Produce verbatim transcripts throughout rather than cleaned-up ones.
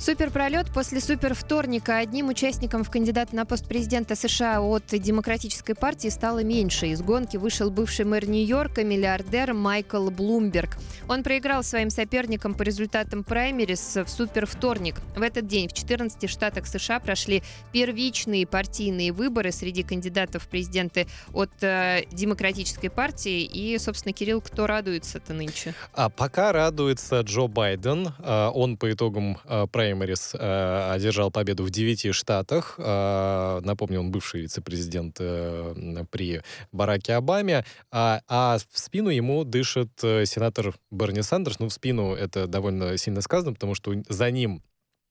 Суперпролет после супервторника. Одним участником в кандидата на пост президента США от Демократической партии стало меньше. Из гонки вышел бывший мэр Нью-Йорка, миллиардер Майкл Блумберг. Он проиграл своим соперникам по результатам праймерис в супервторник. В этот день в четырнадцати штатах США прошли первичные партийные выборы среди кандидатов в президенты от э, Демократической партии. И, собственно, Кирилл, кто радуется-то нынче? А пока радуется Джо Байден. А, он по итогам а, праймерис Праймерис э, одержал победу в девяти штатах. Э, напомню, он бывший вице-президент э, при Бараке Обаме. А, а в спину ему дышит э, сенатор Берни Сандерс. Ну, в спину это довольно сильно сказано, потому что за ним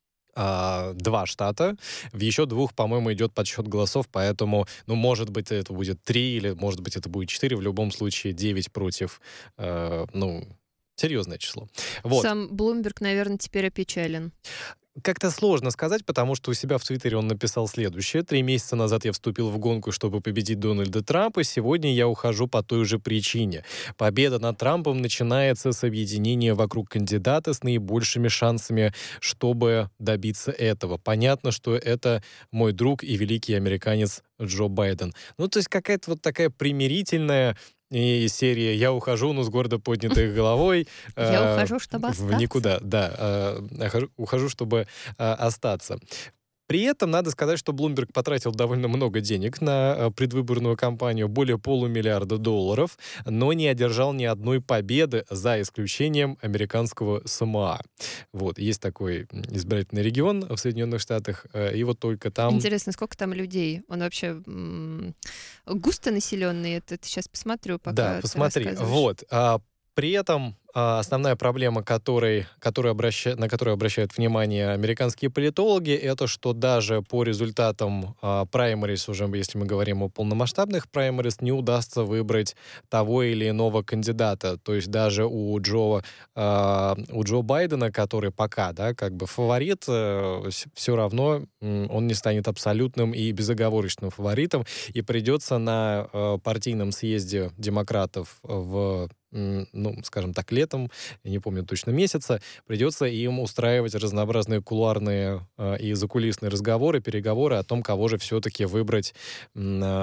Uh, два штата. В еще двух, по-моему, идет подсчет голосов, поэтому, ну, может быть, это будет три, или, может быть, это будет четыре. В любом случае, девять против, uh, ну, серьезное число. Вот. Сам Блумберг, наверное, теперь опечален. Как-то сложно сказать, потому что у себя в Твиттере он написал следующее. «Три месяца назад я вступил в гонку, чтобы победить Дональда Трампа. Сегодня я ухожу по той же причине. Победа над Трампом начинается с объединения вокруг кандидата с наибольшими шансами, чтобы добиться этого. Понятно, что это мой друг и великий американец Джо Байден». Ну, то есть какая-то вот такая примирительная и серия «Я ухожу, но с гордо поднятой головой». Я ухожу, чтобы остаться. В никуда, да. Ухожу, чтобы остаться. При этом надо сказать, что Блумберг потратил довольно много денег на предвыборную кампанию, более полумиллиарда долларов, но не одержал ни одной победы, за исключением американского Самоа. Вот, есть такой избирательный регион в Соединенных Штатах, и вот только там... Интересно, сколько там людей? Он вообще м- густонаселенный? Это сейчас посмотрю, пока Да, ты посмотри. рассказываешь. Вот. А при этом основная проблема, которой, которую обраща, на которую обращают внимание американские политологи, это что даже по результатам а, праймерис, уже если мы говорим о полномасштабных праймерис, не удастся выбрать того или иного кандидата. То есть даже у Джо, а, у Джо Байдена, который пока, да, как бы фаворит, а, все равно он не станет абсолютным и безоговорочным фаворитом, и придется на а, партийном съезде демократов в ну, скажем так, летом, я не помню точно месяца, придется им устраивать разнообразные кулуарные э, и закулисные разговоры, переговоры о том, кого же все-таки выбрать э,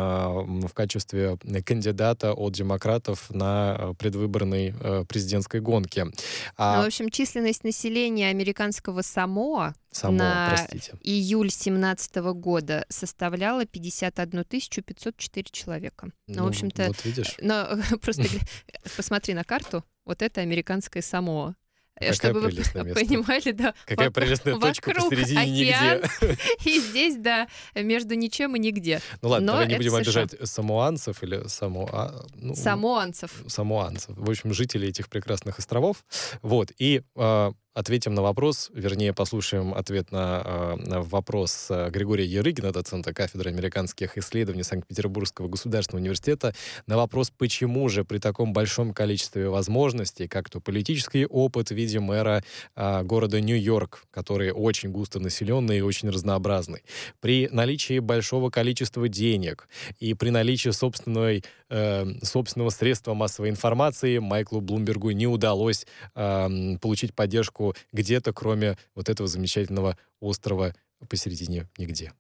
в качестве кандидата от демократов на предвыборной э, президентской гонке. А... Ну, в общем, численность населения американского Самоа Самоа, на простите. июль семнадцатого года составляла пятьдесят одну тысячу пятьсот четыре человека. Ну, ну, в общем-то, вот видишь. Но просто посмотри на карту, вот это американское Самоа. Какая Чтобы вы место. понимали, да. Какая прелестная точка посередине океан, нигде. И здесь, да, между ничем и нигде. Ну ладно, Но давай не будем США. обижать самоанцев или самоа... ну, самоанцев. Самоанцев. В общем, жителей этих прекрасных островов. Вот. И э, ответим на вопрос, вернее, послушаем ответ на, э, на вопрос Григория Ярыгина, доцента кафедры американских исследований Санкт-Петербургского государственного университета, на вопрос, почему же при таком большом количестве возможностей, как то политический опыт в виде мэра э, города Нью-Йорк, который очень густонаселенный и очень разнообразный, при наличии большого количества денег и при наличии собственной, э, собственного средства массовой информации Майклу Блумбергу не удалось э, получить поддержку где-то, кроме вот этого замечательного острова посередине нигде.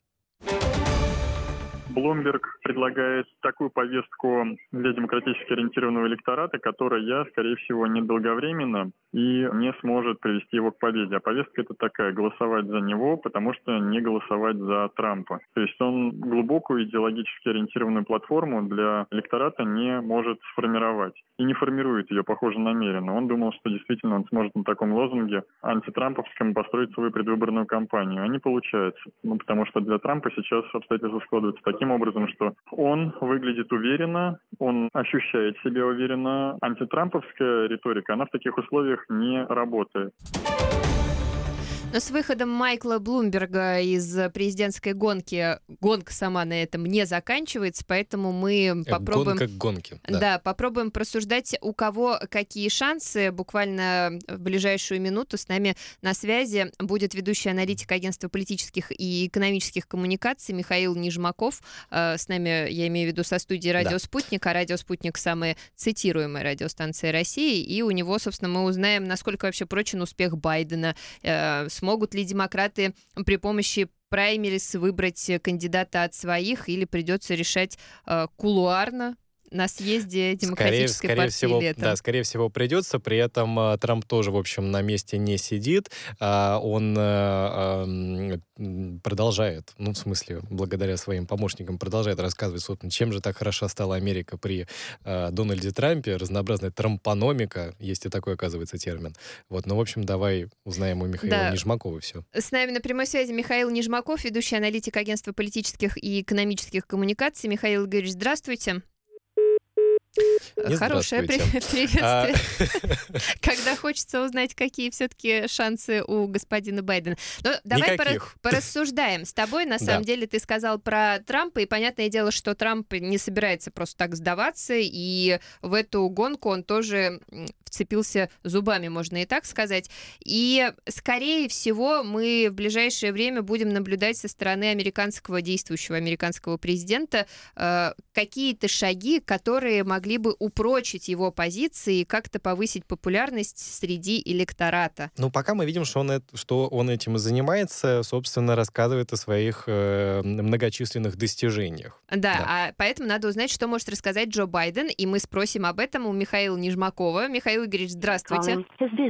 Блумберг предлагает такую повестку для демократически ориентированного электората, которая, скорее всего, недолговременна и не сможет привести его к победе. А повестка это такая: голосовать за него, потому что не голосовать за Трампа. То есть он глубокую идеологически ориентированную платформу для электората не может сформировать. И не формирует ее, похоже, намеренно. Он думал, что действительно он сможет на таком лозунге антитрамповском построить свою предвыборную кампанию. А не получается. Ну, потому что для Трампа сейчас обстоятельства складываются таким образом, что он выглядит уверенно, он ощущает себя уверенно. Антитрамповская риторика, она в таких условиях не работает. Но с выходом Майкла Блумберга из президентской гонки гонка сама на этом не заканчивается, поэтому мы попробуем... Гонка к гонке. Да. да, попробуем просуждать, у кого какие шансы. Буквально в ближайшую минуту с нами на связи будет ведущий аналитик агентства политических и экономических коммуникаций Михаил Нижмаков. С нами, я имею в виду, со студии «Радио да. Спутник», а «Радио Спутник» — самая цитируемая радиостанция России, и у него, собственно, мы узнаем, насколько вообще прочен успех Байдена, смогут ли демократы при помощи праймерис выбрать кандидата от своих, или придется решать э, кулуарно на съезде Демократической скорее, партии скорее всего, летом. Да, скорее всего, придется. При этом э, Трамп тоже, в общем, на месте не сидит. А он э, э, продолжает, ну, в смысле, благодаря своим помощникам, продолжает рассказывать, собственно, чем же так хороша стала Америка при э, Дональде Трампе. Разнообразная трампономика, есть и такой, оказывается, термин. Вот, ну, в общем, давай узнаем у Михаила Да. Нижмакова все. С нами на прямой связи Михаил Нижмаков, ведущий аналитик Агентства политических и экономических коммуникаций. Михаил Игоревич, здравствуйте. Не Хорошее при- приветствие. А... Когда хочется узнать, какие все-таки шансы у господина Байдена. Но давай пора- порассуждаем с тобой. На самом да. деле ты сказал про Трампа, и понятное дело, что Трамп не собирается просто так сдаваться, и в эту гонку он тоже вцепился зубами, можно и так сказать. И, скорее всего, мы в ближайшее время будем наблюдать со стороны американского, действующего американского президента э, какие-то шаги, которые могли бы упрочить его позиции и как-то повысить популярность среди электората. Ну, пока мы видим, что он, что он этим и занимается, собственно, рассказывает о своих э, многочисленных достижениях. Да, да, а поэтому надо узнать, что может рассказать Джо Байден, и мы спросим об этом у Михаила Нижмакова. Михаил Игоревич, здравствуйте.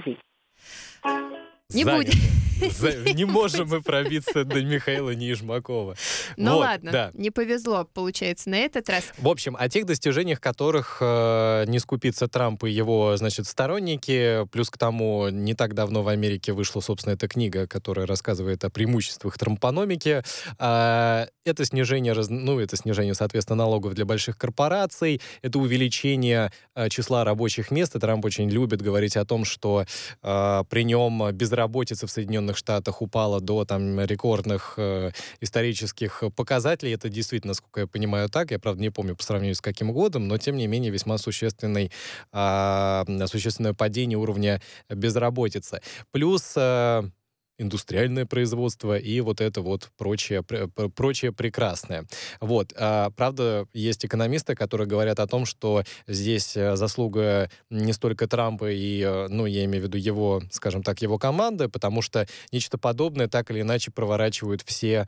Не Занят. будет. Не можем мы пробиться до Михаила Нижмакова. Ну вот, ладно, да. не повезло, получается, на этот раз. В общем, о тех достижениях, которых э, не скупится Трамп и его, значит, сторонники. Плюс к тому, не так давно в Америке вышла, собственно, эта книга, которая рассказывает о преимуществах трампономики. Э, это снижение, ну, это снижение, соответственно, налогов для больших корпораций, это увеличение э, числа рабочих мест. И Трамп очень любит говорить о том, что э, при нем безработица Работица в Соединенных Штатах упала до там рекордных э, исторических показателей. Это действительно, насколько я понимаю, так. Я, правда, не помню по сравнению с каким годом, но, тем не менее, весьма существенный, э, существенное падение уровня безработицы. Плюс... Э, индустриальное производство и вот это вот прочее, прочее прекрасное. Вот. А, правда, есть экономисты, которые говорят о том, что здесь заслуга не столько Трампа и, ну, я имею в виду его, скажем так, его команды, потому что нечто подобное так или иначе проворачивают все...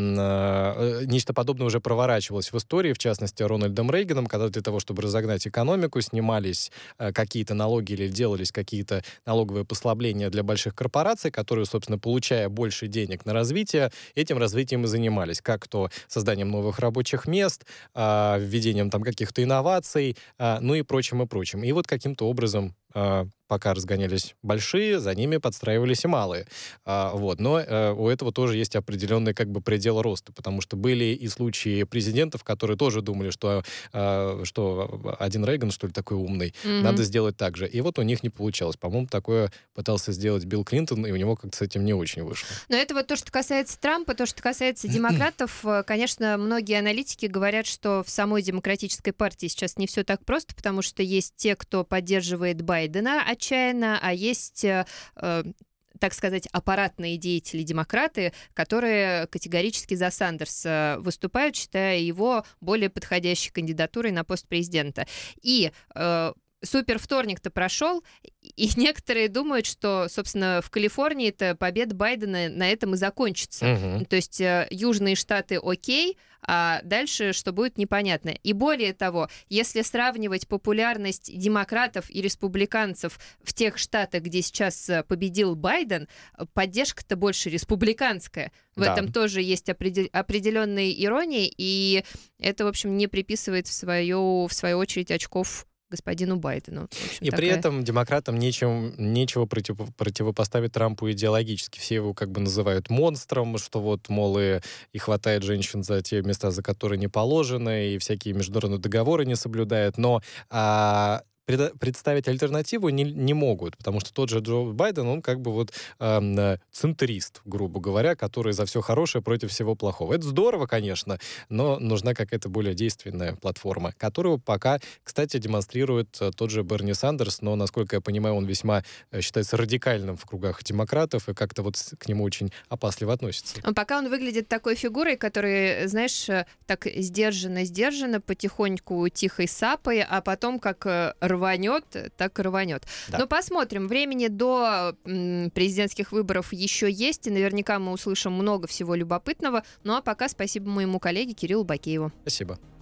Э, нечто подобное уже проворачивалось в истории, в частности, Рональдом Рейганом, когда для того, чтобы разогнать экономику, снимались э, какие-то налоги или делались какие-то налоговые послабления для больших корпораций, которые, собственно, получая больше денег на развитие, этим развитием и занимались. Как то созданием новых рабочих мест, введением там каких-то инноваций, ну и прочим, и прочим. И вот каким-то образом пока разгонялись большие, за ними подстраивались и малые. А, вот. Но а, у этого тоже есть определенный как бы предел роста, потому что были и случаи президентов, которые тоже думали, что, а, что один Рейган, что ли, такой умный, mm-hmm. надо сделать так же. И вот у них не получалось. По-моему, такое пытался сделать Билл Клинтон, и у него как-то с этим не очень вышло. Но это вот то, что касается Трампа, то, что касается демократов. Конечно, многие аналитики говорят, что в самой демократической партии сейчас не все так просто, потому что есть те, кто поддерживает Байдена отчаянно, а есть, э, э, так сказать, аппаратные деятели-демократы, которые категорически за Сандерса выступают, считая его более подходящей кандидатурой на пост президента. И э, супер вторник-то прошел, и некоторые думают, что, собственно, в Калифорнии-то победа Байдена на этом и закончится. Угу. То есть э, южные штаты окей, а дальше что будет, непонятно. И более того, если сравнивать популярность демократов и республиканцев в тех штатах, где сейчас победил Байден, поддержка-то больше республиканская. В да. этом тоже есть определ- определенные иронии, и это, в общем, не приписывает в свою, в свою очередь очков господину Байдену. Общем, и такая... при этом демократам нечем, нечего против, противопоставить Трампу идеологически. Все его как бы называют монстром, что вот, мол, и, и хватает женщин за те места, за которые не положено, и всякие международные договоры не соблюдает. Но а, представить альтернативу не, не могут, потому что тот же Джо Байден, он как бы вот э, центрист, грубо говоря, который за все хорошее против всего плохого. Это здорово, конечно, но нужна какая-то более действенная платформа, которую пока, кстати, демонстрирует тот же Берни Сандерс, но, насколько я понимаю, он весьма считается радикальным в кругах демократов и как-то вот к нему очень опасливо относится. Пока он выглядит такой фигурой, которая, знаешь, так сдержанно-сдержанно, потихоньку тихой сапой, а потом как рваный рванет, так и рванет. Да. Но посмотрим. Времени до м, президентских выборов еще есть, и наверняка мы услышим много всего любопытного. Ну а пока спасибо моему коллеге Кириллу Бакееву. Спасибо.